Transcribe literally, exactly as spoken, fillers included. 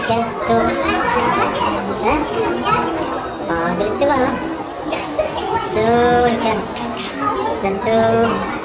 이렇게 쭉. 네? 아, 그렇지 마. 쭉 이렇게. 네, 쭉.